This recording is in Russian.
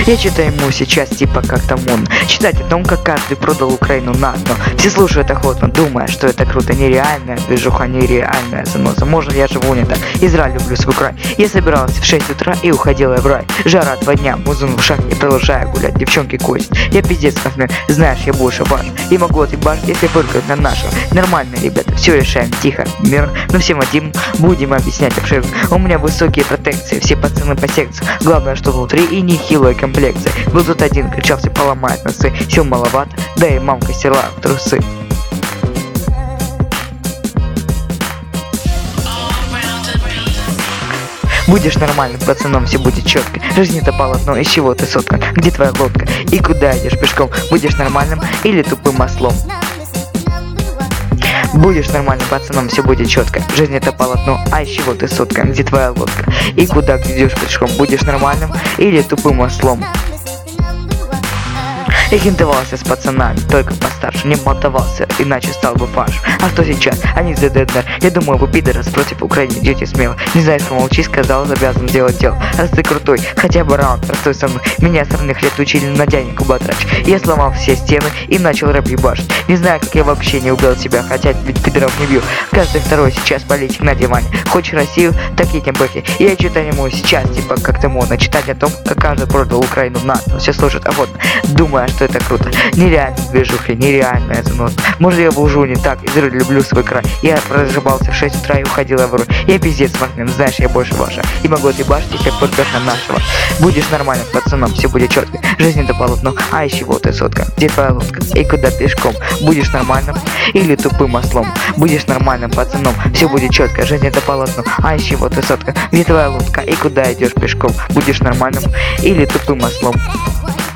Я читаю ему сейчас типа как-то модно читать о том, как каждый продал Украину на дно. Все слушают охотно, думая, что это круто. Нереальная движуха, нереальная заноса. Может, я живу не так. Израиль, люблю свой край. Я собирался в 6 утра и уходила в рай. Жара 2 дня, музон в ушах и продолжаю гулять. Девчонки курят. Я пиздец как знаешь, я больше ваш. И могу отъебать, если фыркают на нашего. Нормально, ребята, все решаем тихо, мир. Но всем один будем объяснять обширно. У меня высокие протекции, все пацаны по секции. Главное, что внутри и нехилая комплекция. Был тут один, кричал, все поломает носы. Сил маловато, да и мамка села в трусы. Будешь нормальным пацаном, все будет четко. Жизнь это полотно, из чего ты соткан? Где твоя лодка? И куда идешь пешком? Будешь нормальным или тупым ослом? Будешь нормальным пацаном, все будет четко. Жизнь это полотно, а из чего ты соткан? Где твоя лодка? И куда ты идешь пешком? Будешь нормальным или тупым ослом? Я хинтовался с пацанами, только постарше, не мотовался, иначе стал бы фарш. А что сейчас? Они за ДНР. Я думаю, вы пидорас против Украины идете смело. Не знаешь, помолчи, сказал, обязан делать дело. Раз ты крутой, хотя бы раунд простой со мной. Меня с равных лет учили на дяденьку кубатрач. Я сломал все стены и начал рэп ебашить. Не знаю, как я вообще не убил себя, хотя ведь пидоров не бью. Каждый второй сейчас политик на диване. Хочешь Россию, так едем бэхи. Я читаю ему сейчас, типа как-то модно читать о том, как каждый продал Украину на дно. Все слушают охотно, думая, что это круто. Нереальная движуха, нереальная занос. Может, я был не так, Израиль, люблю свой край. Я просыпался в 6 утра и уходила в руль. Я пиздец смартмен, знаешь, я больше ваша. И могу отъебашить, если фыркать на нашего. Будешь нормальным пацаном, все будет четко. Жизнь это полотно, а из чего ты сотка? Где твоя лодка? И куда пешком? Будешь нормальным или тупым ослом? Будешь нормальным пацаном, все будет четко. Жизнь это полотно, а из чего ты сотка? Где твоя лодка? И куда идешь пешком? Будешь нормальным или тупым ослом?